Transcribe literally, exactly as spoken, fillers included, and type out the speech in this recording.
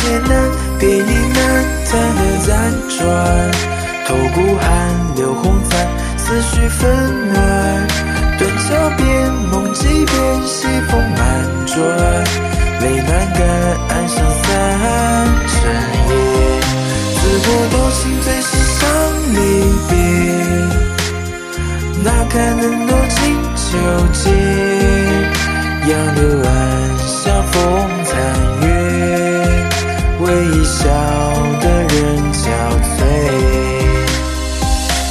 也难，别亦难，谈何辗转？透骨寒，流红残，思绪纷乱。断桥边，梦几遍，西风满转，泪难干，暗香散，沉夜。自古多情最是伤离别，哪堪能多情纠结？杨柳岸下风残月，为一笑